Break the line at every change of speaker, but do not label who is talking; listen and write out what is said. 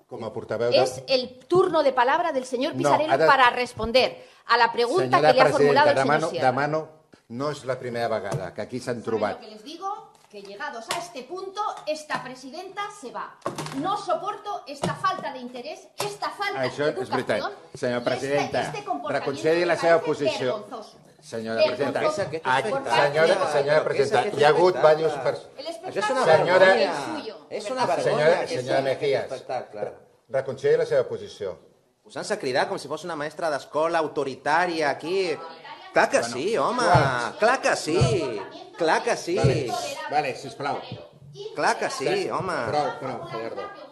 Com a portaveu de...
Es el turno de palabra del señor Pisarello para responder a la pregunta que le ha formulado el señor Sierra.
Demano, no és la primera vegada que aquí s'han trobat.
Lo que les digo, que llegados a este punto, esta presidenta se va. No soporto esta falta de interés, esta falta de educación.
És veritat. Senyora presidenta,
este comportamiento
reconsideri la seva posició.
vergonzoso.
Senyora presidenta,
Senyora
presidenta, hi ha hagut diversos...
Això és una vergonya.
És una vergonya.
Senyora Mejías, reconsideri la seva posició.
Posant-se a cridar com si fos una mestra d'escola autoritària aquí. Clar que sí, home, clar que sí, clar que sí.
Vale, sisplau.
Clar que sí, home.
Prou, Gallardo.